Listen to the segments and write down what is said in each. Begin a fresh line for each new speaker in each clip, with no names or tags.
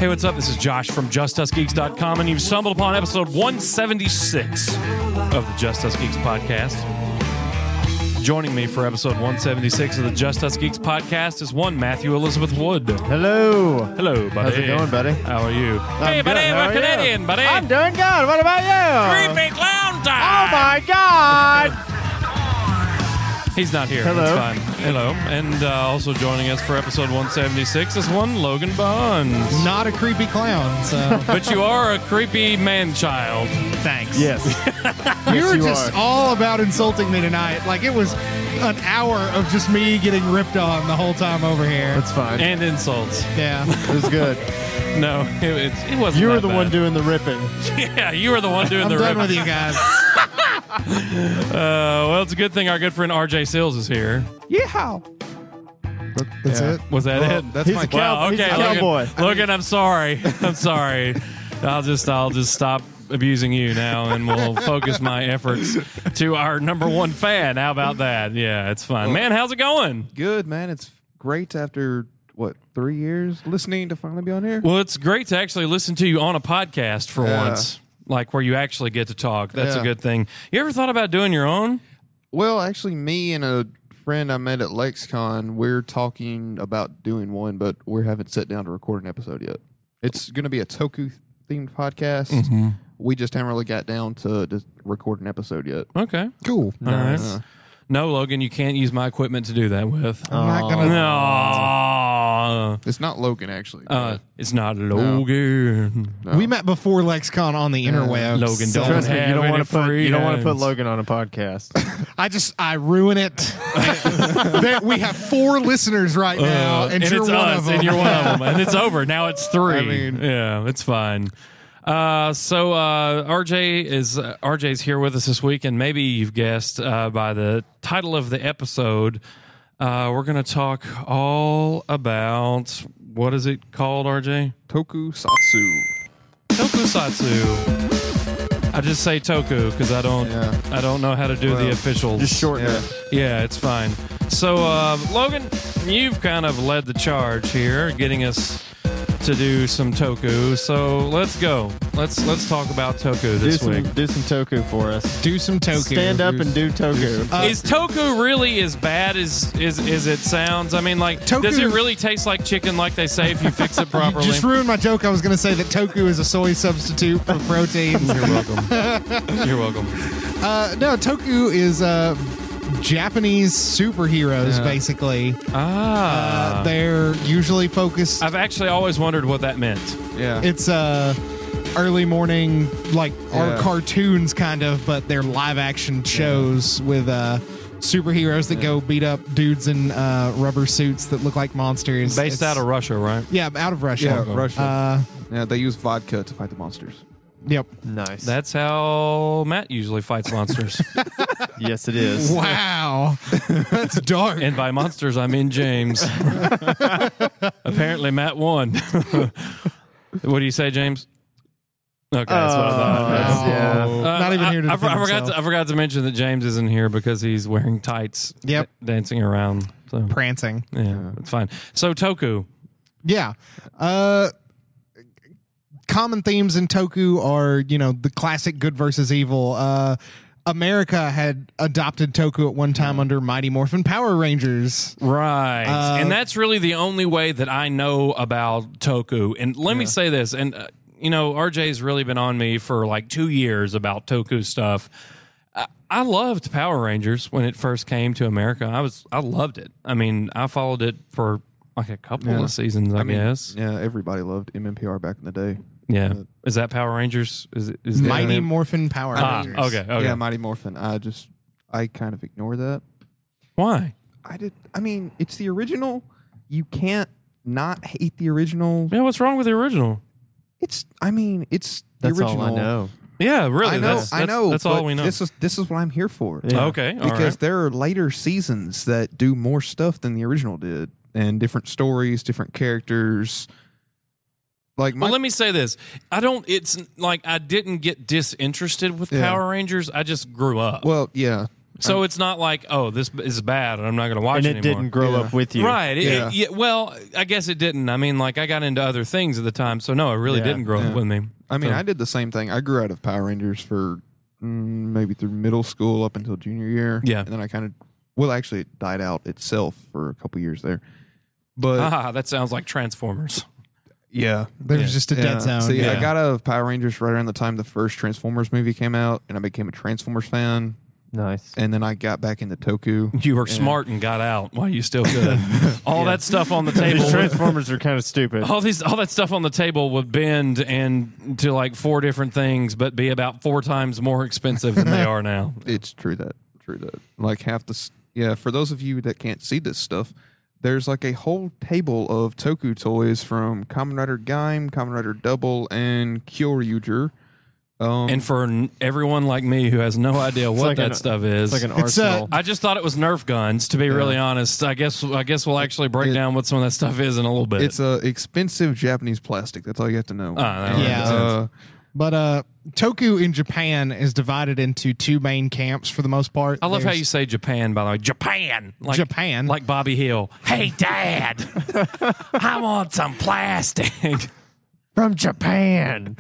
Hey, what's up? This is Josh from JustUsGeeks.com, and you've stumbled upon episode 176 of the Just Us Geeks podcast. Joining me for episode 176 of the Just Us Geeks podcast is one Matthew Elizabeth Wood.
Hello.
Hello, buddy.
How's it going, buddy?
How are you?
I'm
buddy,
good. How
we're
are you?
Canadian, buddy.
I'm doing good. What about you?
Creepy clown
Oh,
time.
my God.
He's not here.
Hello.
That's fine. Hello. And also joining us for episode 176 is one Logan Bonds.
Not a creepy clown, so
But you are a creepy man-child.
thanks.
Yes.
You were
you
just
are.
all about insulting me tonight. Like it was an hour of just me getting ripped on the whole time over here.
That's fine.
And insults.
Yeah.
It was good.
No, it wasn't.
You were
that
the one
bad.
doing the ripping.
Yeah, you were the one doing
I'm
the
done
rip.
with you guys.
Well, it's a good thing our good friend RJ Sills is here.
Yeah. That's
Yeah.
it.
Was that it?
That's
He's
my
a cow-
Well,
he's a
okay,
cowboy.
Logan, I'm sorry. I'm sorry. I'll just stop abusing you now, and we'll focus my efforts to our number one fan. How about that? Yeah, it's fine, man. How's it going?
good, man. It's great after, 3 years listening to finally be on here?
Well, it's great to actually listen to you on a podcast for
Yeah.
once, like where you actually get to talk. That's a
Yeah.
good thing. You ever thought about doing your own?
Well, actually, me and a friend I met at LexCon, we're talking about doing one, but we haven't sat down to record an episode yet. It's going to be a Toku-themed podcast.
Mm-hmm.
We just haven't really got down to record an episode yet.
Okay.
Cool.
All right.
Uh,
No, Logan, you can't use my equipment to do that with.
I'm not gonna.
No.
It's not Logan, actually.
It's not Logan.
No.
We met before LexCon on the interwebs.
Logan,
so
don't
Trust me,
have
you don't
any
want to put
friends.
Logan on a podcast.
I ruin it. We have 4 listeners right now, and you're
it's
one
us,
of them.
and you're one of them, and it's over. Now it's 3.
I mean-
yeah, it's fine. RJ's here with us this week, and maybe you've guessed by the title of the episode, we're going to talk all about, what is it called, RJ?
Tokusatsu.
Tokusatsu. I just say Toku because I don't know how to do the officials.
Just shorten
Yeah.
it.
Yeah, it's fine. So, Logan, you've kind of led the charge here, getting us to do some Toku. So let's go. Let's talk about Toku this week.
Do some Toku for us.
Do some Toku.
Stand up and do Toku.
Is Toku really as bad as it sounds? I mean, like,
Toku-
does it really taste like chicken, like they say, if you fix it
You
properly?
just ruined my joke. I was going to say that Toku is a soy substitute for protein.
You're welcome. You're welcome.
No, Toku is Japanese superheroes, basically. They're usually focused.
I've actually always wondered what that meant.
Yeah.
It's early morning, like our
Yeah.
cartoons, kind of, but they're live action shows with superheroes that go beat up dudes in rubber suits that look like monsters.
Based out of Russia, right?
Yeah, out of Russia.
Yeah, Russia.
Uh,
Yeah, they use vodka to fight the monsters.
yep.
Nice.
That's how Matt usually fights monsters.
Yes, it is.
Wow, that's dark.
And by monsters, I mean James. Apparently, Matt won. What do you say, James? Okay, that's what I thought.
that's- yeah.
Not even here to
I
defend himself.
forgot to mention that James isn't here because he's wearing tights.
Yep.
Dancing around. So
Prancing.
yeah, it's fine. So Toku.
Yeah. Common themes in Toku are, the classic good versus evil. America had adopted Toku at one time under Mighty Morphin Power Rangers.
Right. And that's really the only way that I know about Toku. And let me say this, and RJ's really been on me for like 2 years about Toku stuff. I loved Power Rangers when it first came to America. I loved it. I mean, I followed it for like a couple of seasons, I guess.
Yeah, everybody loved MMPR back in the day.
Yeah. Is that Power Rangers? Is that
Mighty Morphin Power Rangers.
Okay.
Yeah, Mighty Morphin. I kind of ignore that.
Why?
I mean, it's the original. You can't not hate the original.
Yeah, what's wrong with the original?
It's the
That's
original.
all I know.
Yeah, really.
I know.
That's all
but
we know.
This is what I'm here for.
Yeah.
Okay, all
Because
right.
there are later seasons that do more stuff than the original did, and different stories, different characters. Like,
Well, let me say this. It's like I didn't get disinterested with
Yeah.
Power Rangers. I just grew up.
well, yeah.
So it's not like, oh, this is bad and I'm not going to watch
And
it
it
anymore.
didn't grow up with you.
Right.
Yeah.
Well, I guess it didn't. I mean, like, I got into other things at the time. So, no, it really
Yeah.
didn't grow up with me.
I mean,
So-
I did the same thing. I grew out of Power Rangers for maybe through middle school up until junior year.
Yeah.
And then I kind of, well, actually, it died out itself for a couple years there. But
that sounds like Transformers.
yeah.
There's just a dead zone.
See,
Yeah.
I got out of Power Rangers right around the time the first Transformers movie came out, and I became a Transformers fan.
Nice.
And then I got back into Toku.
You were smart and got out while you still could. All that stuff on the table.
These Transformers are kind of stupid.
all that stuff on the table would bend and to like 4 different things, but be about 4 times more expensive than they are now.
It's true that. Like half the, for those of you that can't see this stuff, there's like a whole table of Toku toys from Kamen Rider Gaim, Kamen Rider Double, and Kyoryuger.
And for everyone like me who has no idea what
like
that
an-
stuff is,
It's like an
It's,
arsenal.
I just thought it was Nerf guns. To be really honest, I guess we'll actually break down what some of that stuff is in a little bit.
It's a expensive Japanese plastic. That's all you have to know.
that
Yeah.
makes sense.
But Toku in Japan is divided into 2 main camps for the most part.
I love how
There's
you say Japan, by the way. Japan. Like,
Japan.
Like Bobby Hill. Hey, Dad, I want some plastic.
From Japan.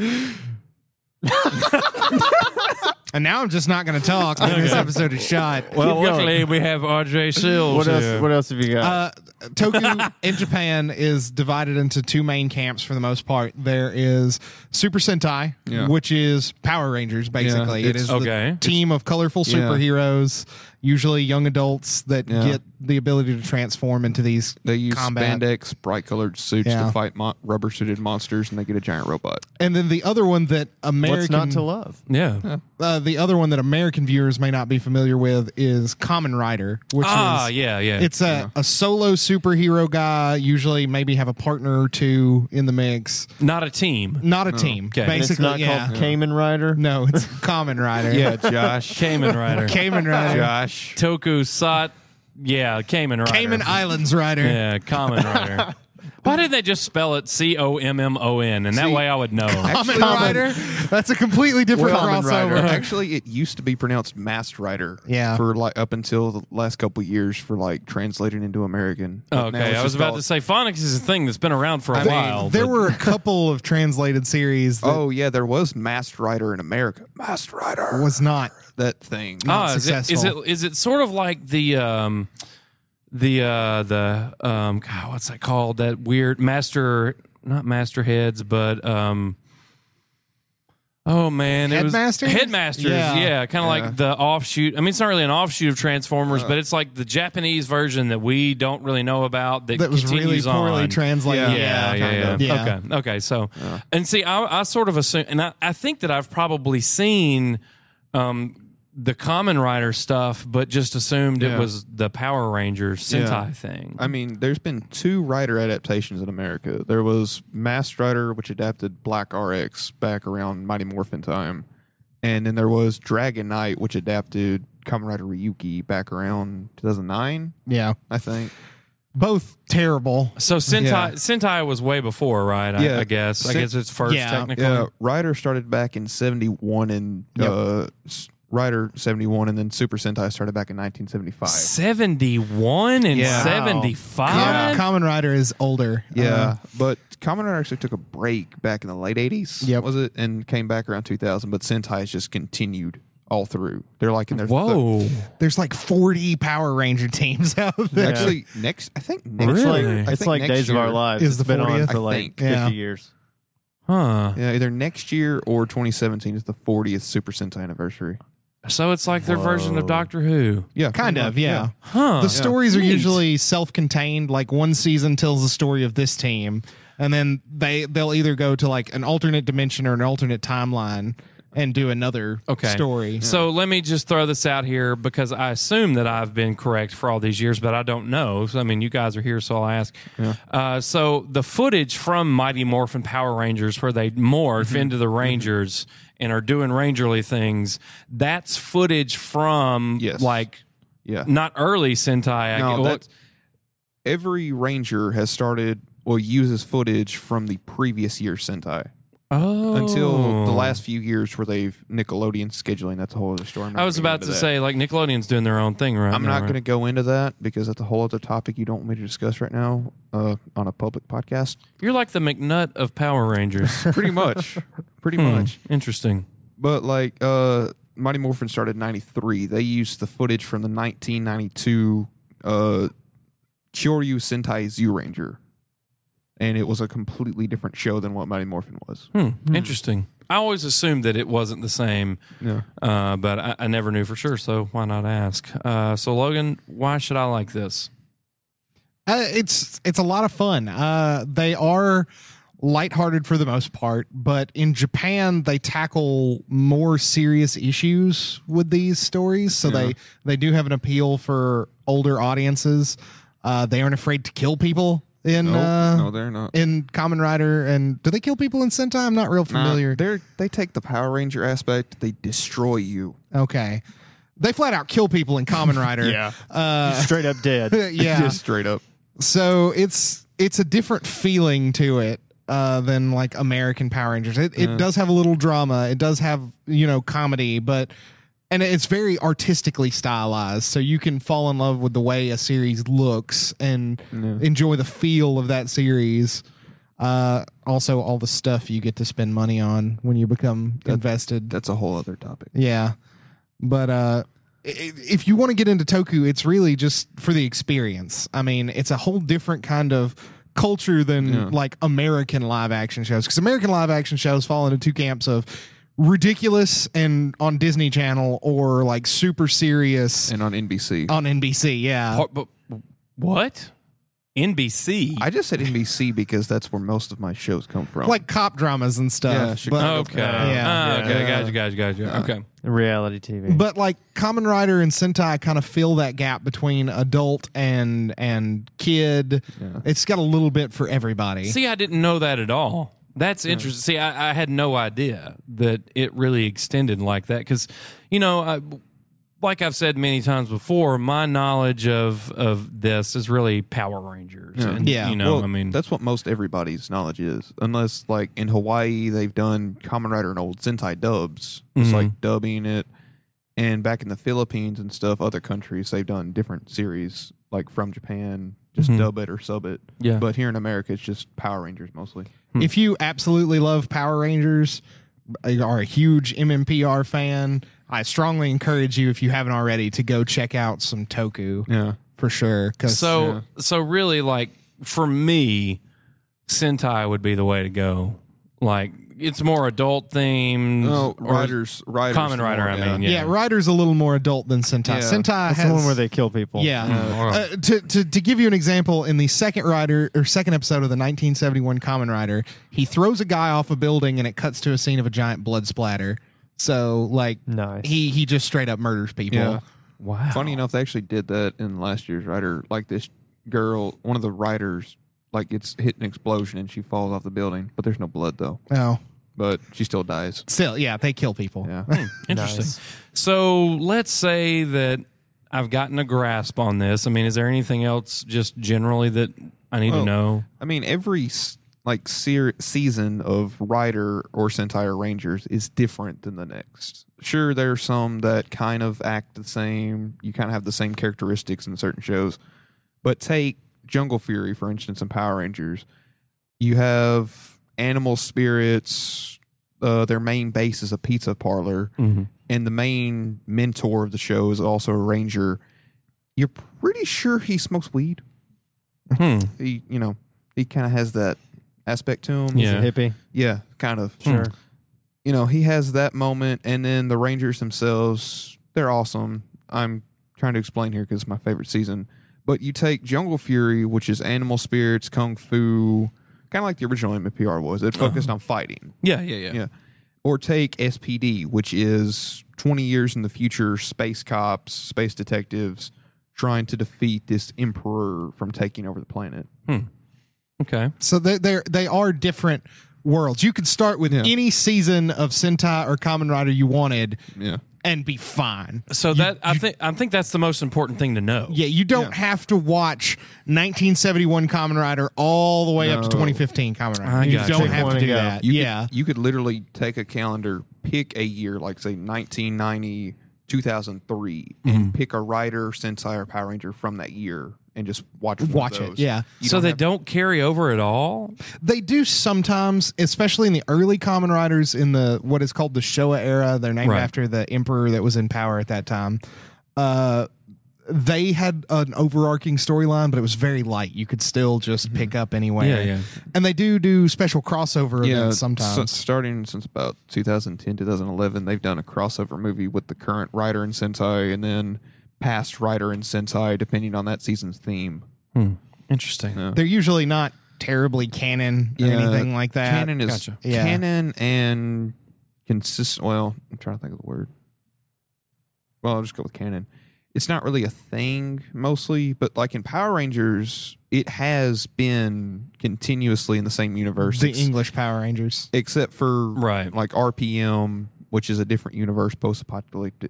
And now I'm just not going to talk when this episode is shot.
Well,
Keep
luckily we have RJ Sills
What else?
here.
What else have you got?
Toku in Japan is divided into 2 main camps for the most part. There is Super Sentai,
Yeah.
which is Power Rangers, basically.
Yeah,
it is
okay.
the team of colorful
Yeah.
superheroes, usually young adults that
Yeah.
get the ability to transform into these
They use
combat.
spandex, bright-colored suits
Yeah.
to fight rubber-suited monsters, and they get a giant robot.
And then the other one that American
What's not to love?
Yeah.
the other one that American viewers may not be familiar with is Kamen Rider, which is
Yeah.
it's a solo superhero guy, usually maybe have a partner or 2 in the mix.
Not a team.
Not a team.
Okay.
And it's
Basically,
not
yeah.
called Cayman Rider.
No, it's Kamen Rider.
Josh.
Cayman Rider.
Kamen Rider.
Josh.
Toku Sat. Yeah, Cayman Rider.
Cayman Islands Rider.
Yeah, Common Rider. Why didn't they just spell it COMMON? And that
See,
way I would know.
Kamen Rider. That's a completely different
Kamen
crossover.
Rider. Actually, it used to be pronounced Masked Rider.
Yeah.
For like up until the last couple years for like translating into American. But now
Okay,
it's
I was
just
about
all-
to say phonics is a thing that's been around for a
mean,
while.
There
but-
were a couple of translated series that
Oh yeah, there was Masked Rider in America. Masked Rider.
was not.
That thing?
not
is
successful.
it sort of like the God, what's that called? That weird not master heads, but oh man, it was
Headmasters?
Headmasters,
Yeah.
yeah, kind of like the offshoot. I mean, it's not really an offshoot of Transformers, but it's like the Japanese version that we don't really know about that
That was really
continues
poorly
on.
translated.
Yeah.
Yeah.
Okay. So, and see, I sort of assume, and I think that I've probably seen the Kamen Rider stuff, but just assumed it
Yeah.
was the Power Rangers Sentai thing.
I mean, there's been 2 Rider adaptations in America. There was Masked Rider, which adapted Black RX back around Mighty Morphin time, and then there was Dragon Knight, which adapted Kamen Rider Ryuki back around 2009,
Yeah.
I think.
Both terrible.
So Sentai was way before, right?
Yeah.
I guess. I guess it's first
Yeah.
technically.
Yeah, Rider started back in 71 and Rider 71, and then Super Sentai started back in 1975.
71 and
Yeah.
75.
Kamen Rider is older.
Yeah, but Kamen Rider actually took a break back in the late 80s,
Yep.
was it? And came back around 2000, but Sentai has just continued all through. They're like in their
Whoa.
There's like 40 Power Ranger teams out there.
Actually, I think next
Really?
year, I
It's
think
like
next
Days of Our
year-
Lives.
is
It's
the
been on
40th?
for
I
like
think.
50
Yeah.
years.
Huh.
Yeah, either next year or 2017 is the 40th Super Sentai anniversary.
So it's like their version of
Whoa.
Doctor Who.
Yeah,
Kind
pretty
of,
much,
yeah.
Huh.
The stories are
Neat.
usually self-contained. Like one season tells the story of this team, and then they'll either go to like an alternate dimension or an alternate timeline and do another story.
So let me just throw this out here because I assume that I've been correct for all these years, but I don't know. So, I mean, you guys are here, so I'll ask. So the footage from Mighty Morphin Power Rangers where they morph into the Rangers and are doing Rangerly things, that's footage from
Yes.
like
Yeah.
not early Sentai.
No,
well,
that's, every Ranger has started, uses footage from the previous year's Sentai. until the last few years where they've Nickelodeon scheduling. That's a whole other story.
I was about to say, like, Nickelodeon's doing their own thing right
I'm
now.
not going to go into that because that's a whole other topic you don't want me to discuss right now on a public podcast.
You're like the McNutt of Power Rangers.
Pretty much. Pretty much.
Interesting.
But like Mighty Morphin started in 93. They used the footage from the 1992 Kyoryu Sentai Zyuranger. And it was a completely different show than what Mighty Morphin was.
Interesting. I always assumed that it wasn't the same, but I never knew for sure, so why not ask? So, Logan, why should I like this?
It's a lot of fun. They are lighthearted for the most part, but in Japan they tackle more serious issues with these stories, so they do have an appeal for older audiences. They aren't afraid to kill people. No,
they're not.
In Kamen Rider, and do they kill people in Sentai? I'm not real familiar.
They take the Power Ranger aspect, they destroy you.
Okay. They flat out kill people in Kamen Rider.
Yeah. Straight up dead.
Yeah.
Just straight up. So
it's a different feeling to it than like American Power Rangers. It does have a little drama. It does have, comedy, and it's very artistically stylized, so you can fall in love with the way a series looks and enjoy the feel of that series. Also, all the stuff you get to spend money on when you become invested.
That's a whole other topic.
Yeah. But if you want to get into Toku, it's really just for the experience. I mean, it's a whole different kind of culture than like American live action shows, because American live action shows fall into two camps of ridiculous and on Disney Channel, or like super serious
and on NBC.
On NBC, yeah.
But what? NBC?
I just said NBC because that's where most of my shows come from.
Like cop dramas and stuff.
Yeah, Chicago.
Okay.
Yeah.
Okay. Gotcha. Okay.
Reality TV.
But like Kamen Rider and Sentai kind of fill that gap between adult and kid. Yeah. It's got a little bit for everybody.
See, I didn't know that at all. That's interesting. See, I had no idea that it really extended like that, because, like I've said many times before, my knowledge of this is really Power Rangers.
Yeah.
And,
well, that's what most everybody's knowledge is, unless like in Hawaii they've done Kamen Rider and old Sentai dubs. It's like dubbing it, and back in the Philippines and stuff, other countries, they've done different series like from Japan. Just dub it or sub it.
Yeah.
But here in America, it's just Power Rangers mostly.
If you absolutely love Power Rangers, are a huge MMPR fan, I strongly encourage you, if you haven't already, to go check out some Toku.
Yeah.
For sure.
So really, like, for me, Sentai would be the way to go. Like, it's more adult themed.
Oh, Riders.
Kamen Rider, I mean.
Yeah, Rider's a little more adult than Sentai.
Yeah.
Sentai
That's
has
the one where they kill people.
Yeah. To give you an example, in the second episode of the 1971 Kamen Rider, he throws a guy off a building and it cuts to a scene of a giant blood splatter. So, like,
nice.
He just straight up murders people.
Yeah.
Wow.
Funny enough, they actually did that in last year's Rider. Like, this girl, one of the riders, like, gets hit an explosion and she falls off the building, but there's no blood though.
Oh.
But she still dies.
Still, yeah, they kill people.
Yeah.
Interesting.
Nice.
So let's say that I've gotten a grasp on this. I mean, is there anything else just generally that I need to know?
I mean, every like season of Rider or Sentai or Rangers is different than the next. Sure, there are some that kind of act the same. You kind of have the same characteristics in certain shows. But take Jungle Fury, for instance, in Power Rangers. You have animal spirits. Their main base is a pizza parlor. And the main mentor of the show is also a ranger. You're pretty sure he smokes weed. He kind of has that aspect to him.
Yeah.
He's a hippie.
Yeah, kind of.
Sure.
He has that moment, and then the Rangers themselves, they're awesome. I'm trying to explain here because it's my favorite season. But you take Jungle Fury, which is animal spirits, kung fu, kind of like the original MPR was. It focused on fighting.
Yeah.
Or take SPD, which is 20 years in the future, space cops, space detectives, trying to defeat this emperor from taking over the planet.
Okay.
So they are different worlds. You could start with any season of Sentai or Kamen Rider you wanted.
Yeah.
and be fine.
So I think that's the most important thing to know.
Yeah, you don't have to watch 1971 Kamen Rider all the way up to 2015 Kamen Rider. You don't have to do that.
You could literally take a calendar, pick a year, like say 1990, 2003, and pick a Rider, Sentai, or Power Ranger from that year and just watch
it. Yeah.
So they don't carry over at all?
They do sometimes, especially in the early Kamen Riders in the what is called the Showa era. They're named after the emperor that was in power at that time. They had an overarching storyline, but it was very light. You could still just pick up anywhere.
Yeah.
And they do special crossover events sometimes.
Starting since about 2010, 2011, they've done a crossover movie with the current Rider and Sentai, and then past Rider and Sentai, depending on that season's theme.
Interesting.
Yeah.
They're usually not terribly canon or anything like that.
Canon is canon and consistent. Well, I'm trying to think of the word. Well, I'll just go with canon. It's not really a thing mostly, but like in Power Rangers, it has been continuously in the same universe.
The English Power Rangers.
Except for like RPM, which is a different universe, post-apocalyptic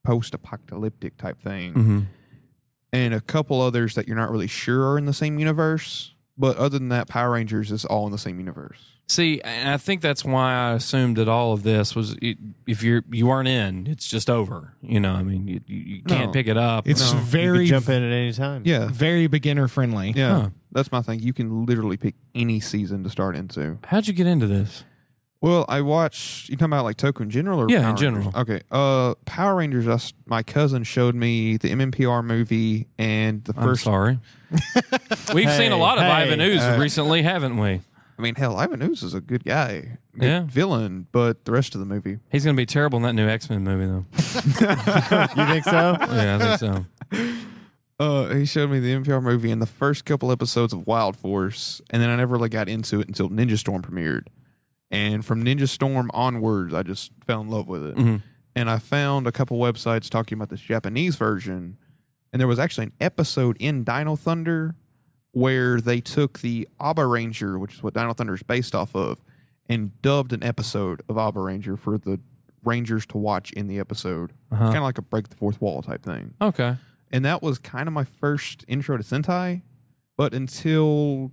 type thing. And a couple others that you're not really sure are in the same universe. But other than that, Power Rangers is all in the same universe.
See, and I think that's why I assumed that all of this was, if you weren't in, it's just over. You know, I mean, you can't pick it up.
It's
You
very
can jump in at any time.
Yeah.
very beginner friendly.
Yeah.
Huh.
That's my thing. You can literally pick any season to start into.
How'd you get into this?
Well, I watched. You talking about like Toku in general, or
Yeah,
Power
in general.
Rangers? Okay. Power Rangers. My cousin showed me the MMPR movie and the
I'm
first.
sorry. We've seen a lot of Ivan Ooze recently, haven't we?
I mean, hell, Ivan Ooze is a good guy, good
Yeah.
villain, but the rest of the movie.
He's going to be terrible in that new X-Men movie, though.
You think so?
Yeah, I think so.
He showed me the MMPR movie and the first couple episodes of Wild Force, and then I never really got into it until Ninja Storm premiered. And from Ninja Storm onwards, I just fell in love with it. And I found a couple websites talking about this Japanese version, and there was actually an episode in Dino Thunder where they took the Abba Ranger, which is what Dino Thunder is based off of, and dubbed an episode of Abba Ranger for the Rangers to watch in the episode. Kind of like a break the fourth wall type thing.
Okay.
And that was kind of my first intro to Sentai. But until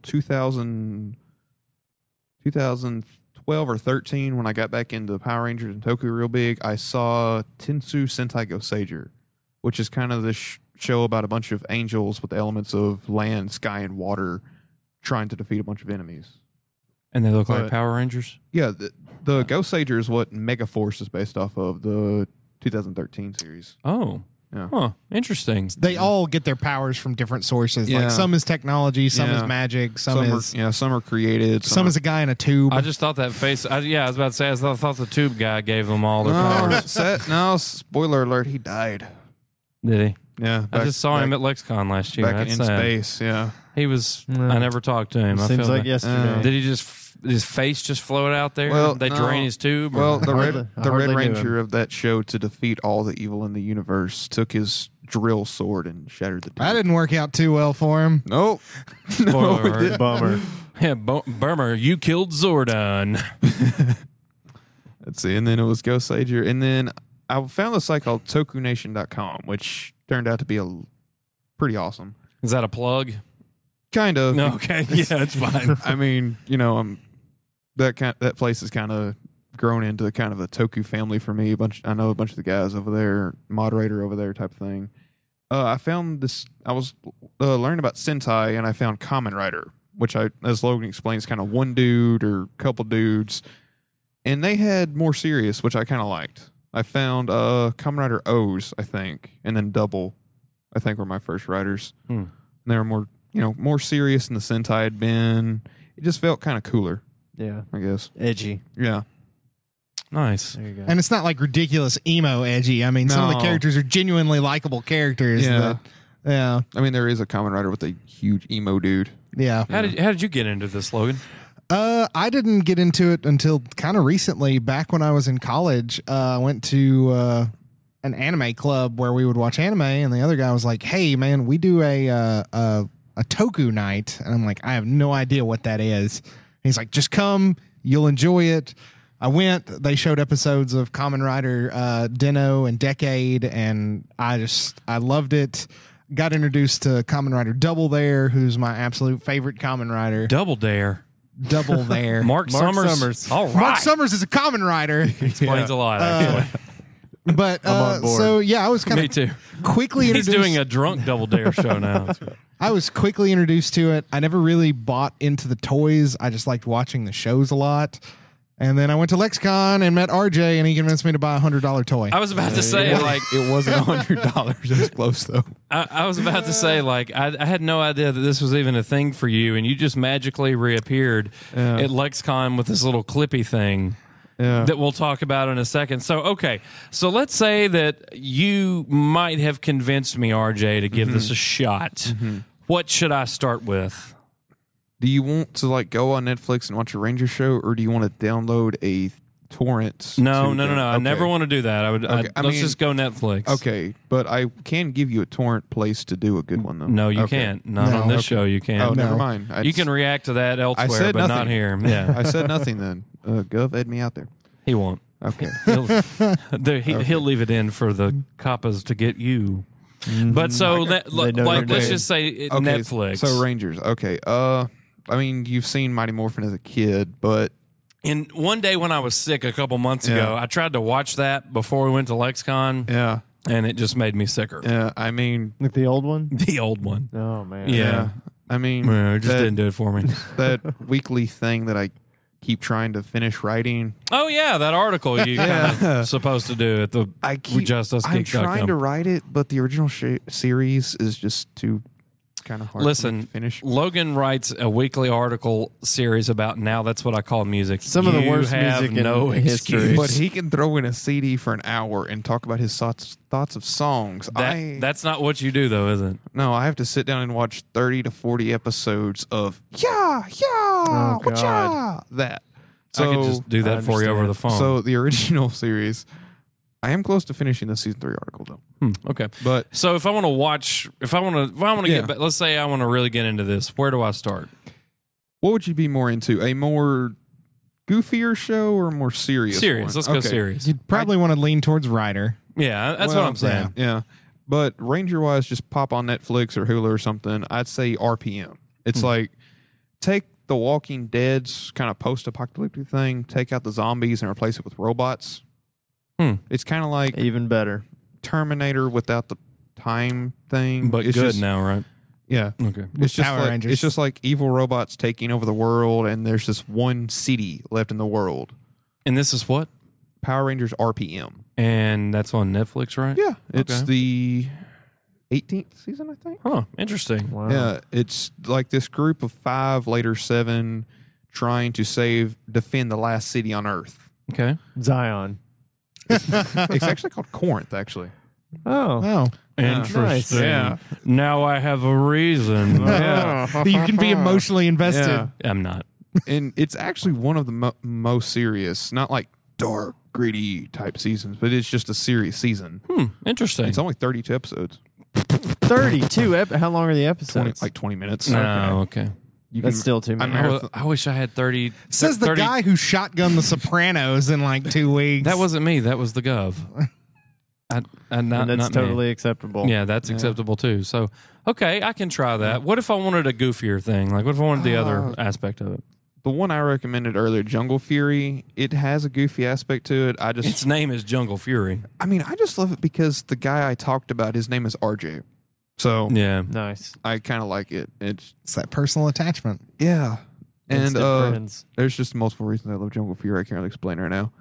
2012 or 13, when I got back into Power Rangers and Toku real big, I saw Tensu Sentai Goseiger, which is kind of this show about a bunch of angels with elements of land, sky, and water trying to defeat a bunch of enemies.
And they look like Power Rangers?
Yeah, the Goseiger is what Megaforce is based off of, the 2013 series.
Oh.
Yeah.
Huh. Interesting.
They all get their powers from different sources.
Yeah.
Like some is technology, some is magic, some
are created.
Some is a guy in a tube.
I just thought that face. I was about to say. I thought the tube guy gave them all their powers.
No, spoiler alert, he died.
Did he?
Yeah.
I just saw him at LexCon last year.
Back in space, yeah.
He was. I never talked to him. I
Seems
feel
like yesterday.
Did he just his face just float out there?
Well,
they
no.
drain his tube.
Well, the
Hardly- I
Red
hardly knew
Ranger
him.
of that show, to defeat all the evil in the universe, took his drill sword and shattered the tube.
that didn't work out too well for him.
Nope.
Spoiler alert.
didn't.
Bummer.
Yeah, Burmer, you killed Zordon.
Let's see. And then it was Goseiger. And then I found a site called TokuNation.com, which turned out to be pretty awesome.
Is that a plug?
Kind of.
No. Okay. Yeah, it's fine.
I mean, that place is kind of grown into kind of a Toku family for me. I know a bunch of the guys over there, moderator over there type thing. I found this. I was learning about Sentai, and I found Kamen Rider, which as Logan explains, kind of one dude or couple dudes, and they had more serious, which I kind of liked. I found Kamen Rider O's, I think, and then Double, I think, were my first writers. And they were more serious than the Sentai had been. It just felt kind of cooler,
Yeah.
I guess.
Edgy.
Yeah.
Nice.
There you go.
And it's not like ridiculous emo edgy. I mean, some of the
No.
characters are genuinely likable characters.
Yeah.
Yeah.
I mean, there is a Kamen Rider with a huge emo dude.
Yeah.
How did you get into this, Logan?
I didn't get into it until kind of recently. Back when I was in college, I went to an anime club where we would watch anime, and the other guy was like, "Hey, man, we do a Toku night," and I'm like, "I have no idea what that is." And he's like, "Just come, you'll enjoy it." I went. They showed episodes of Kamen Rider Deno and Decade, and I loved it. Got introduced to Kamen Rider Double there, who's my absolute favorite Kamen Rider.
Double Dare.
Double there.
Mark Summers. All right.
Mark Summers is a Kamen Rider.
Explains a lot, actually.
But so yeah, I was kind
Me too.
of quickly
He's
introduced.
doing a drunk Double Dare show now.
I was quickly introduced to it. I never really bought into the toys. I just liked watching the shows a lot. And then I went to LexCon and met RJ, and he convinced me to buy a $100 toy.
I was about to say, like,
It wasn't $100. It was close though.
I was about to say, like, I had no idea that this was even a thing for you, and you just magically reappeared at LexCon with this little clippy thing.
Yeah.
That we'll talk about in a second. So, okay. So let's say that you might have convinced me, RJ, to give this a shot. What should I start with?
Do you want to like go on Netflix and watch a Ranger show, or do you want to download a torrent?
No.
Okay.
I never want to do that. Let's just go Netflix.
Okay, but I can give you a torrent place to do a good one though.
No, you
Okay.
can't. Not
No.
on this show. You can't.
Oh, never
No.
mind.
You can react to that elsewhere,
said
but
nothing.
not here. Yeah,
I said nothing then. Gov, ed me out there.
he won't.
Okay.
He'll leave it in for the coppers to get you. But so, let's just say Netflix.
So Rangers. Okay. I mean, you've seen Mighty Morphin as a kid, but
And one day when I was sick a couple months ago, I tried to watch that before we went to LexCon,
yeah,
and it just made me sicker.
yeah. I mean,
Like the old one?
The old one.
Oh, man.
Yeah.
I mean,
Well, it just
that,
didn't do it for me.
that weekly thing that I keep trying to finish writing.
Oh, yeah, that article you kind of supposed to do at the
I'm
WeJustUsGeek.com.
trying to write it, but the original series is just too kind of hard
Listen,
to finish.
Logan writes a weekly article series about now that's what I call music.
Some of the
You
worst
have
music in
no
history.
excuse.
But he can throw in a CD for an hour and talk about his thoughts of songs.
That's not what you do, though, is it?
No, I have to sit down and watch 30 to 40 episodes of
Oh, God.
that.
I could just do that for you over the phone.
So the original series, I am close to finishing the season 3 article though.
Okay.
But
So if I want to watch, if I want to
Yeah.
get back, let's say I want to really get into this, where do I start?
what would you be more into? A more goofier show or a more serious?
Serious.
one?
Let's go
Okay.
serious.
You'd probably want to lean towards Ryder.
Yeah, that's what
Well,
I'm saying.
Yeah. But Ranger wise, just pop on Netflix or Hulu or something. I'd say RPM. It's like take the Walking Dead's kind of post-apocalyptic thing, take out the zombies and replace it with robots. It's kind of like
Even better.
Terminator without the time thing,
But
it's
good
just,
now, right?
Yeah,
Okay.
it's just
Power
like
Rangers.
it's just like evil robots taking over the world, and there's just one city left in the world.
And this is what?
Power Rangers RPM.
And that's on Netflix, right?
Yeah, it's
Okay.
the 18th season, I think.
Huh. Interesting.
Wow.
Yeah, it's like this group of 5, later 7, trying to defend the last city on Earth.
Okay.
Zion.
It's actually called Corinth, actually.
Oh.
Oh,
Interesting.
Nice.
Yeah.
Now I have a reason.
Yeah.
you can be emotionally invested.
Yeah.
I'm not.
And it's actually one of the most serious, not like dark, gritty type seasons, but it's just a serious season.
Interesting.
It's only 32 episodes,
32. How long are the episodes?
20 minutes.
No, okay.
You
That's still too
I
many.
marathon-
I wish I had 30.
Says the
30
guy who shotgunned the Sopranos in like 2 weeks.
That wasn't me. That was the Gov. Not,
and that's
not
totally
me.
acceptable.
Yeah, that's acceptable too. So, okay, I can try that. What if I wanted a goofier thing? Like, what if I wanted the other aspect of it?
the one I recommended earlier, Jungle Fury, it has a goofy aspect to it.
Its name is Jungle Fury.
I just love it because the guy I talked about, his name is RJ. So
Yeah.
Nice.
I kind of like it. It's
that personal attachment.
yeah. And
Instant friends.
there's just multiple reasons I love Jungle Fury. I can't really explain right now.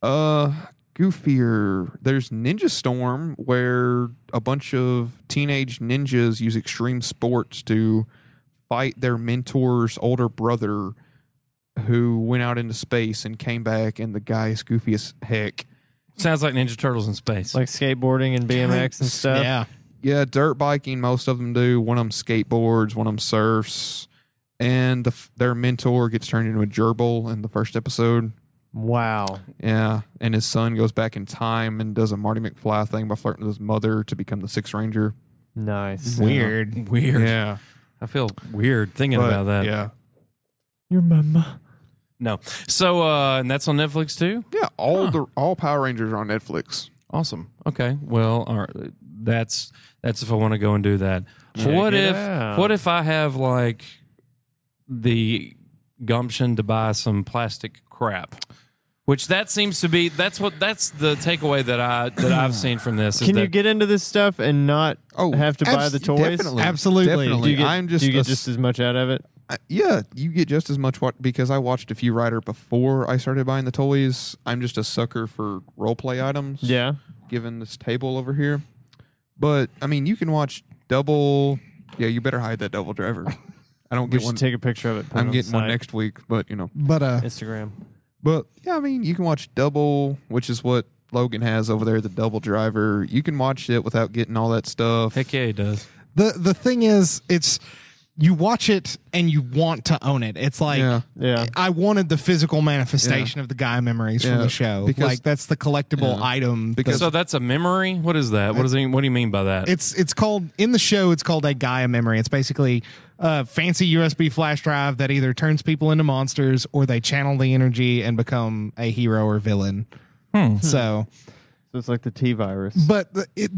Goofier. There's Ninja Storm, where a bunch of teenage ninjas use extreme sports to fight their mentor's older brother, who went out into space and came back, and the guy is goofy as heck.
Sounds like Ninja Turtles in space.
Like skateboarding and BMX and stuff.
Yeah.
Yeah, dirt biking. Most of them do. One of them skateboards. One of them surfs. And their mentor gets turned into a gerbil in the first episode.
Wow.
Yeah, and his son goes back in time and does a Marty McFly thing by flirting with his mother to become the Sixth Ranger.
Nice.
Weird.
Weird.
Yeah,
I feel weird thinking about that.
Yeah,
Your mama.
No. So, and that's on Netflix too?
Yeah, all Power Rangers are on Netflix.
Awesome. Okay. Well, all right. That's if I want to go and do that. What
it out.
if I have like the gumption to buy some plastic crap? Which that seems to be that's the takeaway that I've seen from this. Is
Can you
that,
get into this stuff and not have to buy the toys?
Definitely,
Absolutely.
definitely.
Do you get just as much out of it?
Yeah, you get just as much because I watched a few Rider before I started buying the toys. I'm just a sucker for role play items.
Yeah.
Given this table over here, but I mean, you can watch Double. Yeah, you better hide that Double Driver. I don't
We
get
should
one.
take a picture of it. put it
I'm
on the
getting one
site.
next week, but
But
Instagram.
But yeah, I mean, you can watch Double, which is what Logan has over there, the Double Driver. You can watch it without getting all that stuff.
heck yeah, he does.
the thing is, it's you watch it and you want to own it. It's like
Yeah.
I wanted the physical manifestation of the Gaia memories from
Yeah,
the show.
because-
Like that's the collectible item.
Because-
So that's a memory? What is that? What do you mean by that?
It's called in the show. It's called a Gaia memory. It's basically a fancy USB flash drive that either turns people into monsters or they channel the energy and become a hero or villain. So,
So it's like the T virus.
but it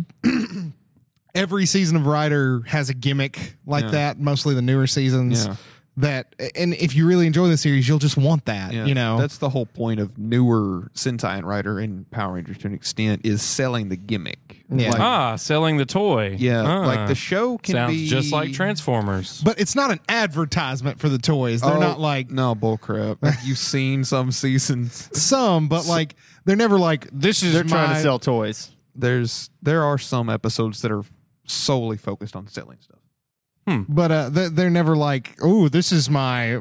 every season of Rider has a gimmick like that. Mostly the newer seasons.
Yeah.
That and if you really enjoy the series, you'll just want that.
Yeah,
You know,
that's the whole point of newer Sentai and Rider and Power Rangers to an extent is selling the gimmick.
Yeah.
Like,
selling the toy.
like the show can
sounds
be
just like Transformers.
but it's not an advertisement for the toys. They're not like
no bullcrap. Have you seen some seasons?
some, but like they're never like this is
They're trying
my-
to sell toys.
There are some episodes that are solely focused on selling stuff.
But they're never like, oh, this is my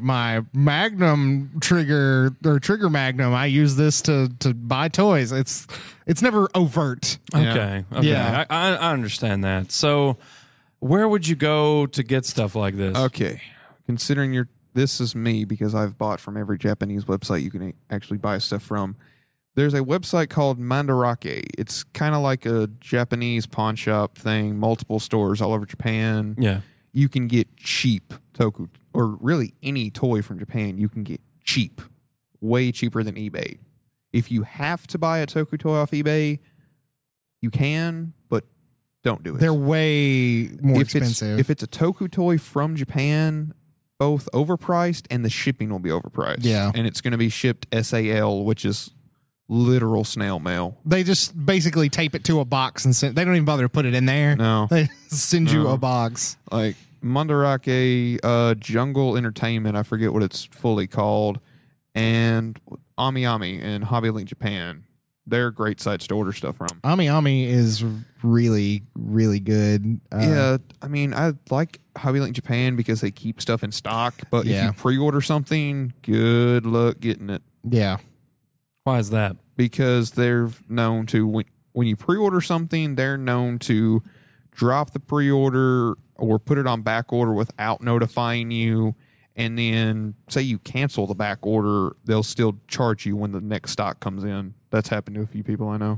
Magnum trigger or trigger Magnum. I use this to buy toys. It's never overt.
Okay.
Yeah.
I understand that. So where would you go to get stuff like this?
Okay, considering this is me because I've bought from every Japanese website you can actually buy stuff from. There's a website called Mandarake. It's kind of like a Japanese pawn shop thing, multiple stores all over Japan.
Yeah.
You can get cheap Toku, or really any toy from Japan, you can get cheap, way cheaper than eBay. If you have to buy a Toku toy off eBay, you can, but don't do it.
They're way more
if
expensive.
If it's a Toku toy from Japan, both overpriced and the shipping will be overpriced.
Yeah.
And it's going to be shipped SAL, which is literal snail mail.
They just basically tape it to a box and send. They don't even bother to put it in there.
No.
They send you
No.
a box.
Like Mandarake, Jungle Entertainment, I forget what it's fully called, and Ami Ami in Hobby Link Japan. They're great sites to order stuff from.
Ami Ami is really, really good.
Yeah, I mean, I like Hobby Link Japan because they keep stuff in stock, but if
Yeah.
you pre-order something, good luck getting it.
Yeah.
Why is that?
Because they're known to, when you pre-order something, they're known to drop the pre-order or put it on back order without notifying you. And then say you cancel the back order, they'll still charge you when the next stock comes in. That's happened to a few people I know.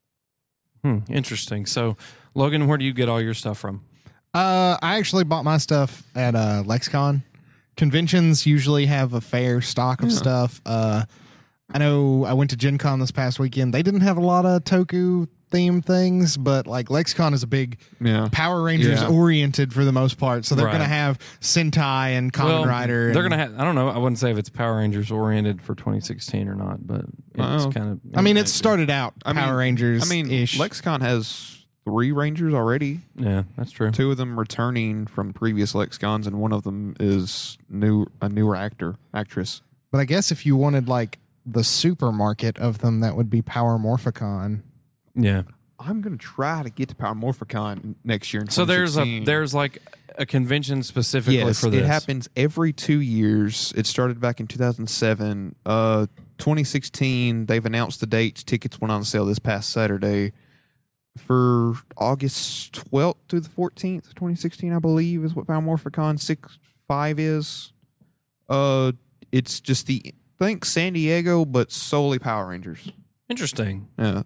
Interesting. So, Logan, where do you get all your stuff from?
I actually bought my stuff at Lexicon. Conventions usually have a fair stock of stuff. I know I went to Gen Con this past weekend. They didn't have a lot of Toku themed things, but like Lexicon is a big Power Rangers oriented for the most part. So they're
Right.
going to have Sentai and Kamen Rider.
They're
and-
going to have, I don't know, I wouldn't say if it's Power Rangers oriented for 2016 or not, but it's kind of.
I mean, it started out Power Rangers.
I mean,
ish.
Lexicon has 3 Rangers already.
Yeah, that's true.
2 of them returning from previous Lexicons, and one of them is a newer actress.
But I guess if you wanted like the supermarket of them, that would be Power Morphicon.
Yeah.
I'm gonna try to get to Power Morphicon next year. In
So there's
2016.
like a convention specifically
Yes,
for this.
it happens every 2 years. It started back in 2007. 2016, they've announced the dates. Tickets went on sale this past Saturday for August 12th through the 14th, 2016, I believe, is what Power Morphicon 6.5 is. It's just think San Diego, but solely Power Rangers.
Interesting.
Yeah.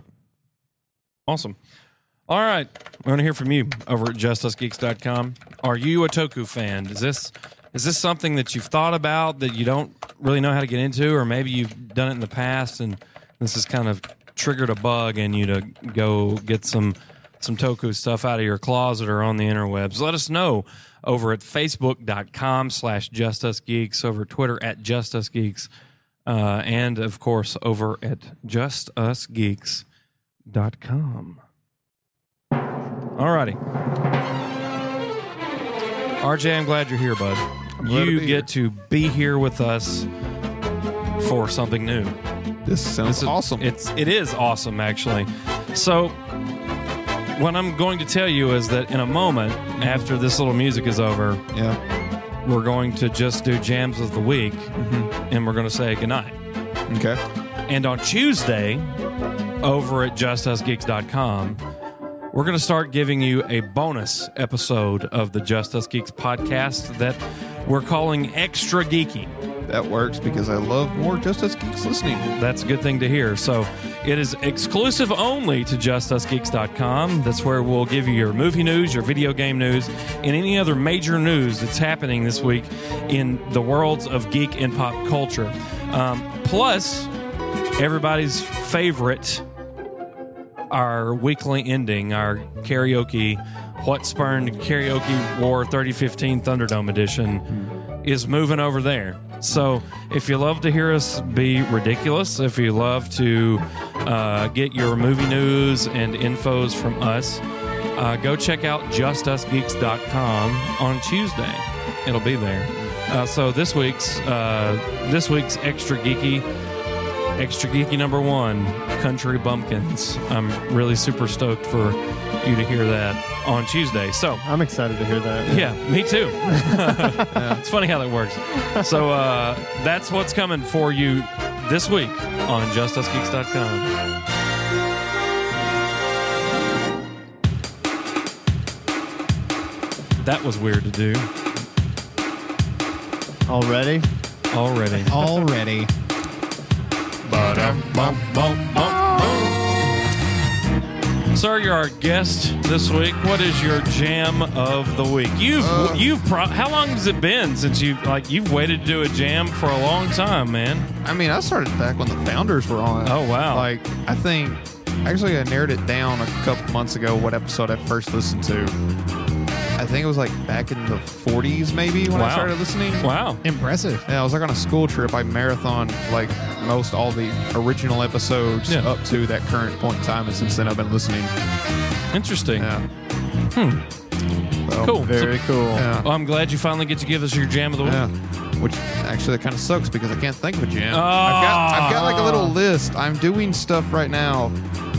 Awesome. All right. I want to hear from you over at justusgeeks.com. Are you a Toku fan? Is this something that you've thought about that you don't really know how to get into, or maybe you've done it in the past and this has kind of triggered a bug in you to go get some Toku stuff out of your closet or on the interwebs, let us know over at facebook.com/justusgeeks, over Twitter at justusgeeks, and of course over at justusgeeks.com. Alrighty. RJ, I'm glad you're here, bud. You get to be here with us for something new.
This sounds awesome.
It is awesome, actually. So what I'm going to tell you is that in a moment, after this little music is over, we're going to just do Jams of the Week, and we're going to say goodnight.
Okay.
And on Tuesday, over at justusgeeks.com, we're going to start giving you a bonus episode of the Just Us Geeks podcast that we're calling Extra Geeky.
That works because I love more Just Us Geeks listening.
That's a good thing to hear. So it is exclusive only to justusgeeks.com. That's where we'll give you your movie news, your video game news, and any other major news that's happening this week in the worlds of geek and pop culture. Plus, everybody's favorite, our weekly ending, our karaoke, What Spurned Karaoke War 3015 Thunderdome edition is moving over there. So if you love to hear us be ridiculous, if you love to get your movie news and infos from us, go check out justusgeeks.com on Tuesday. It'll be there. So this week's Extra Geeky number 1, Country Bumpkins. I'm really super stoked for you to hear that on Tuesday. So
I'm excited to hear that.
Yeah, me too. It's funny how that works. So that's what's coming for you this week on justusgeeks.com. That was weird to do.
Already?
Already.
Sir, you're our guest this week. What is your jam of the week? How long has it been since you've waited to do a jam for a long time, man?
I mean, I started back when the Founders were on.
Oh, wow.
Like, I think, actually, I narrowed it down a couple months ago what episode I first listened to. I think it was like back in the 40s maybe when I started listening.
Wow.
Impressive.
Yeah, I was like on a school trip. I marathoned like most all the original episodes up to that current point in time, and since then I've been listening.
Interesting.
Yeah.
Well, cool.
Very cool.
Yeah.
Well, I'm glad you finally get to give us your jam of the week.
Yeah. Which actually that kind of sucks because I can't think of a jam. I've got like a little list. I'm doing stuff right now.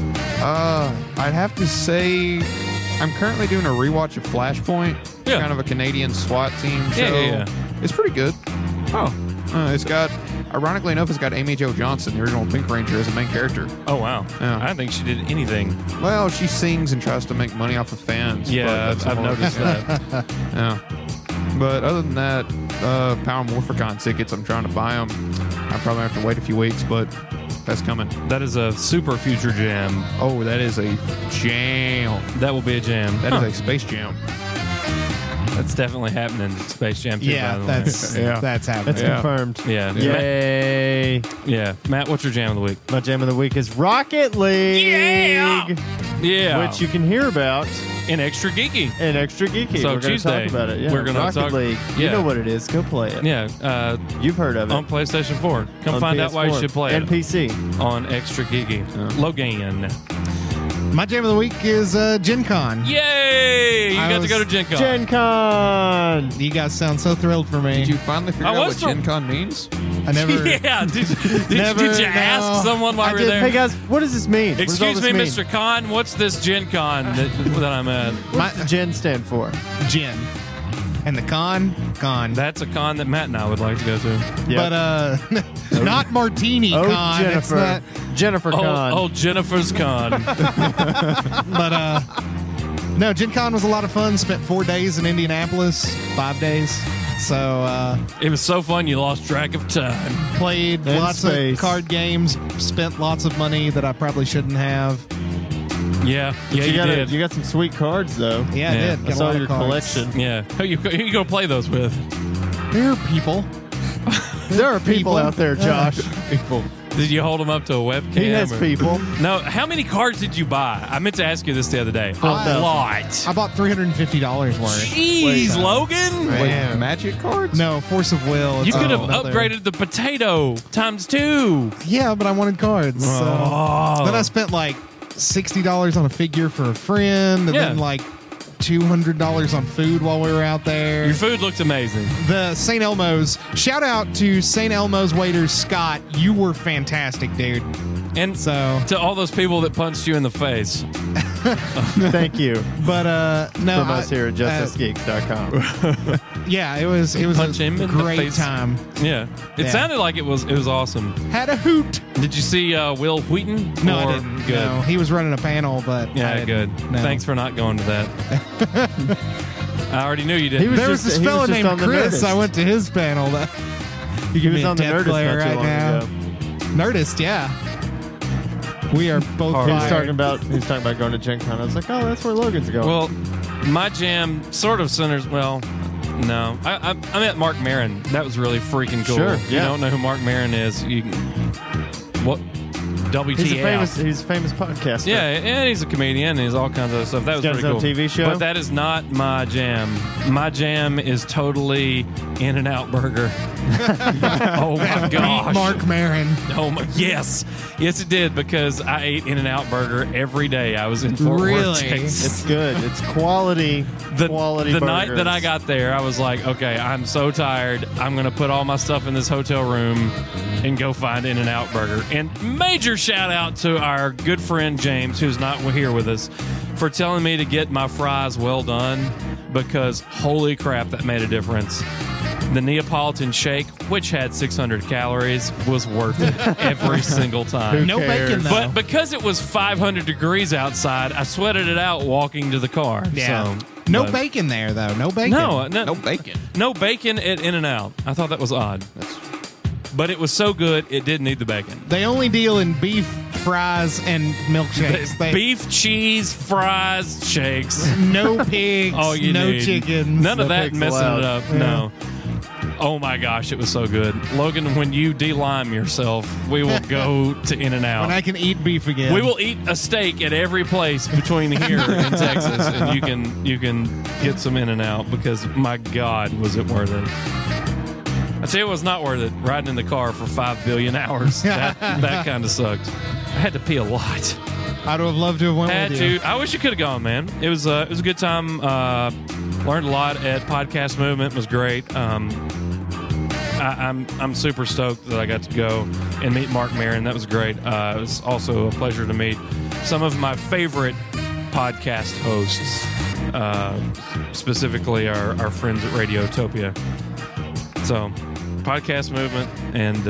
I'd have to say I'm currently doing a rewatch of Flashpoint.
Yeah.
Kind of a Canadian SWAT team show.
Yeah.
It's pretty good.
Oh.
It's got, ironically enough, it's got Amy Jo Johnson, the original Pink Ranger, as a main character.
Oh, wow.
Yeah.
I don't think she did anything.
Well, she sings and tries to make money off of fans.
Yeah,
but
I've noticed that.
Yeah. But other than that, Power Morphicon tickets, I'm trying to buy them. I probably have to wait a few weeks, but that's coming.
That is a super future jam.
Oh, that is a jam.
That will be a jam.
That is a space jam.
That's definitely happening in Space Jam 2,
Yeah,
by the way.
that's happening.
That's confirmed.
Yeah.
Yay.
Matt, what's your jam of the week?
My jam of the week is Rocket League.
Yeah.
Which you can hear about
in Extra Geeky.
in Extra Geeky.
So
we're going to
Tuesday,
talk about it. Yeah.
we're gonna
Rocket
talk-
League. You
yeah.
know what it is. Go play it.
Yeah.
You've heard of it.
On PlayStation 4. Come
On
find out why you
PS4
should play
and
it.
PC.
On Extra Geeky. Logan.
My jam of the week is Gen Con.
Yay! You
I
got to
was-
go to Gen Con.
Gen Con.
You guys sound so thrilled for me.
Did you finally figure
I
out what
was thrilled.
Gen Con means?
I never.
Yeah. Did
Never,
you
no.
ask someone while
I
we were
did-
there?
Hey guys, what does this mean? What does all
Excuse me,
this mean?
Mr. Con. What's this Gen Con that I'm at?
What's the Gen stand for?
Gen. And the con.
That's a con that Matt and I would like to go to.
Yep.
But not Martini
Oh,
Con. It's
Jennifer.
not,
Jennifer Con.
Oh, Jennifer's Con.
but no, Gen Con was a lot of fun. Spent 4 days in Indianapolis, 5 days. So
It was so fun you lost track of time.
played
And
lots
space.
of card games. Spent lots of money that I probably shouldn't have.
Yeah, yeah, you did.
You got some sweet cards though.
Yeah,
Yeah.
I did.
I
Got a
saw
lot of
your
cards.
collection.
Yeah. Who you go play those with?
There are people.
There are people out there, Josh.
People. Did you hold them up to a webcam?
He has people.
No. How many cards did you buy? I meant to ask you this the other day. A
12,000.
lot.
I bought $350 worth.
Jeez, Logan.
Man.
Wait, magic cards?
No, Force of Will.
You
It's
could have
another-
upgraded the potato ×2.
Yeah, but I wanted cards. So.
Oh.
Then I spent like $60 on a figure for a friend, and
Yeah.
then like $200 on food while we were out there.
Your food looked amazing.
The St. Elmo's. Shout out to St. Elmo's waiters, Scott. You were fantastic, dude.
And
So,
to all those people that punched you in the face.
Thank you
but no,
from us here at JusticeGeeks.com.
yeah, it was
Punch him
a
in the
great
face.
time.
Yeah. It
Yeah.
sounded like it was awesome.
Had a hoot.
Did you see Will Wheaton?
No,
Or-
I didn't.
Good.
No, he was running a panel, but I
Yeah,
didn't.
good.
No.
Thanks for not going to that. I already knew you did.
He was
There was
just-
this
he was
fella
just
named
on the
Chris.
Nerdist.
I went to his panel. That you
He
give
was
me a
on the
death
Nerdist
glare
not too
right
long
now.
ago.
Nerdist, yeah. We are both
He was
fired.
talking about going to Gen Con. I was like, oh, that's where Logan's going.
Well, my jam sort of centers. Well, no, I met Mark Maron. That was really freaking cool.
Sure,
If you
yeah.
don't know who Mark Maron is, you can, what WTF?
he's a famous podcaster.
Yeah, and he's a comedian. And he's all kinds of stuff. That was
He's got
pretty
his
cool.
own TV show?
But that is not my jam. My jam is totally In-N-Out Burger. Oh my gosh,
Mark Maron.
Oh my, yes, it did, because I ate In-N-Out Burger every day. I was in Fort
Really?
Worth, Texas.
It's good. It's quality. Quality
The night
burgers.
that I got there, I was like, okay, I'm so tired. I'm going to put all my stuff in this hotel room and go find In-N-Out Burger. And major shout out to our good friend James, who's not here with us, for telling me to get my fries well done, because holy crap, that made a difference. The Neapolitan shake, which had 600 calories, was worth it every single time.
No bacon, though.
But because it was 500 degrees outside, I sweated it out walking to the car.
Yeah.
So,
No
but-
bacon there, though. No bacon.
No
bacon.
No bacon at In-N-Out. I thought that was odd. But it was so good, it did need the bacon.
They only deal in beef, fries, and milkshakes. They-
Beef, cheese, fries, shakes.
No pigs.
All you
no
need.
chickens.
None of
No
that
pigs
messing
allowed.
it up.
Yeah.
No. Oh my gosh, it was so good. Logan, when you de-lime yourself, we will go to In-N-Out.
When I can eat beef again.
We will eat a steak at every place between here and Texas, and you can get some In-N-Out, because my God, was it worth it? I tell you, it was not worth it. Riding in the car for 5 billion hours. That kind of sucked. I had to pee a lot.
I'd have loved to have went
Had
with you.
to. I wish you could have gone, man. It was a good time. Learned a lot at Podcast Movement. It was great. I'm super stoked that I got to go and meet Mark Maron. That was great. It was also a pleasure to meet some of my favorite podcast hosts, specifically our friends at Radiotopia. So, Podcast Movement and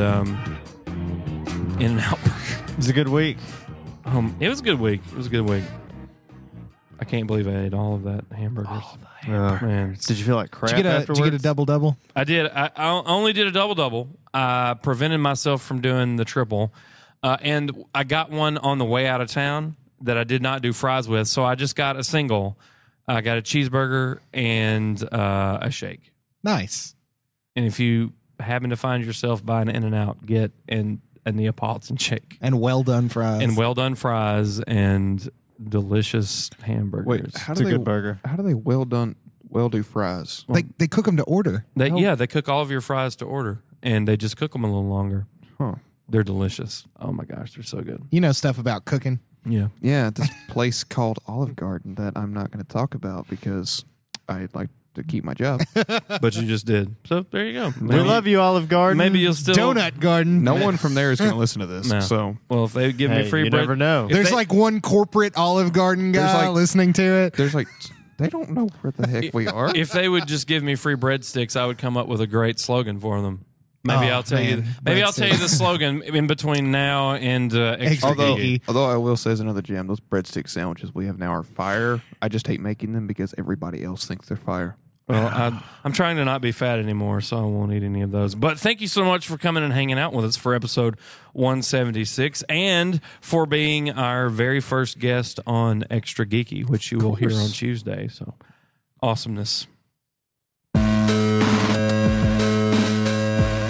In-N-Out Burger.
It was a good week.
It was a good week. It was a good week. I can't believe I ate all of that hamburgers. Man.
Did you feel like crap
Did you
afterwards?
get a double-double?
I did. I only did a double-double. I prevented myself from doing the triple. And I got one on the way out of town that I did not do fries with, so I just got a single. I got a cheeseburger and a shake.
Nice.
And if you happen to find yourself buying an In-N-Out, get a Neapolitan shake.
And well done fries.
And well-done fries and delicious hamburgers.
Wait, how
It's
do
a
they
good burger.
How do they do fries?
They cook them to order.
They cook all of your fries to order, and they just cook them a little longer.
Huh.
They're delicious. Oh my gosh, they're so good.
You know stuff about cooking.
Yeah.
Yeah, this place called Olive Garden that I'm not going to talk about because I'd like to keep my job.
But you just did. So there you go.
We love you, Olive Garden.
Maybe you'll still
Donut Garden.
No one from there is going to listen to this.
No.
So
Well, if they give
Hey,
me free
you
bread,
never know.
If
There's
they-
like one corporate Olive Garden
There's
guy
like-
listening to it.
there's like, they don't know where the heck we are.
if they would just give me free breadsticks, I would come up with a great slogan for them. Maybe
Oh,
I'll tell you.
man.
Maybe I'll tell you
Breadsticks.
the slogan in between now and extra
Although-
geeky.
Although I will say as another jam, those breadstick sandwiches we have now are fire. I just hate making them because everybody else thinks they're fire.
Well, I'm trying to not be fat anymore, so I won't eat any of those. But thank you so much for coming and hanging out with us for episode 176 and for being our very first guest on Extra Geeky, which you will hear on Tuesday. So, awesomeness.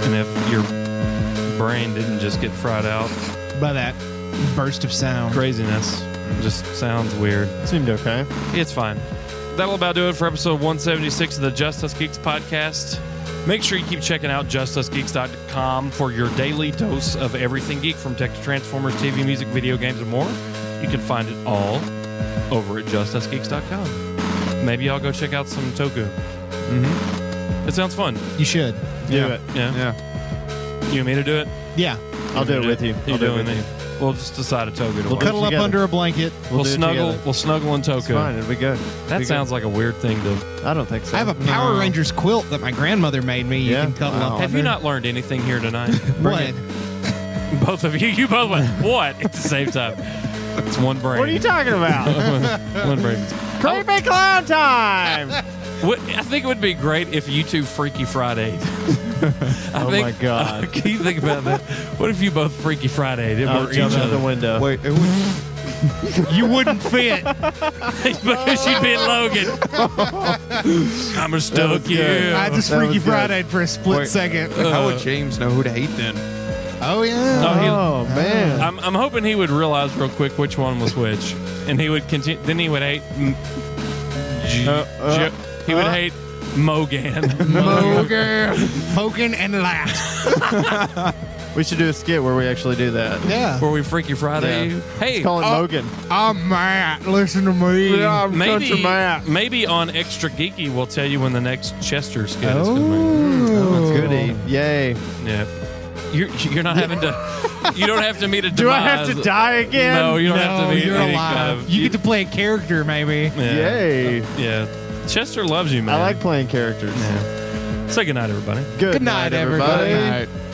And if your brain didn't just get fried out,
By that burst of sound.
craziness just sounds weird.
Seemed okay.
It's fine. That'll about do it for episode 176 of the Just Us Geeks podcast. Make sure you keep checking out justusgeeks.com for your daily dose of everything geek, from tech to Transformers, TV, music, video games, and more. You can find it all over at justusgeeks.com. Maybe I'll go check out some Toku.
Mm-hmm.
It sounds fun.
You should.
Do it.
Yeah.
Yeah.
You want me to do it?
Yeah.
I'll do it with you.
You
I'll do
do
it
it with me. We'll just decide a Toku to
We'll
watch.
Cuddle up
together.
under a blanket.
We'll
do it
snuggle.
together.
We'll snuggle in
It's
Toku.
fine. It'll be good.
That
Be
sounds like a weird thing to.
good. I don't think so.
I have a Power Rangers quilt that my grandmother made me. You
Yeah?
can cuddle
Wow.
up
Have you
under.
not learned anything here tonight?
What?
Both of you. You both went, what? At the same time. It's one brain.
What are you talking about?
One brain.
Creepy clown time!
I think it would be great if you two Freaky Friday.
Oh my God.
Can you think about that? What if you both Freaky Friday?
I'll
We're
jump
each
out the
other.
window.
Wait, it would,
You wouldn't fit.
Because you'd be Logan. I'm a stoke
good.
you.
I just
That
Freaky
was good.
Friday for a split
Wait.
second.
how would James know who to hate then?
Oh, yeah.
Oh, man.
I'm hoping he would realize real quick which one was which, and he would continue. Then he would hate. He would hate Mogan.
Poking and lat.
We should do a skit where we actually do that.
Yeah.
Where we Freaky Friday.
Yeah.
Hey,
Call it Mogan.
I'm Matt. Listen to me.
maybe on Extra Geeky we'll tell you when the next Chester skit is coming.
Oh, that's goody. Yay.
Yeah. You're not having to. You don't have to meet a
Do I have
demise.
to die again?
No, you don't have to
No,
meet
you're
any
alive.
kind of.
You get to play a character, maybe.
Yeah.
Yay.
Yeah. Chester loves you, man.
I like playing characters.
Yeah. Say goodnight, everybody.
Good
Good night, everybody.
Good night.